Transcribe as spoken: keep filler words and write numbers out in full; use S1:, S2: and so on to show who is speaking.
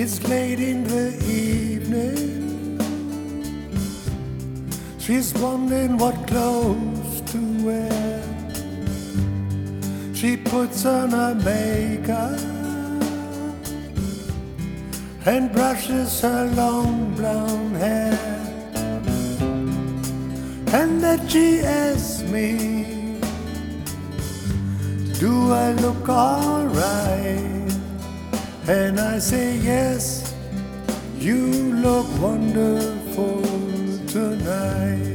S1: It's late in the evening. She's wondering what clothes to wear. She puts on her makeup and brushes her long brown hair. And then she asks me, do I look alright? And I say, yes, you look wonderful tonight.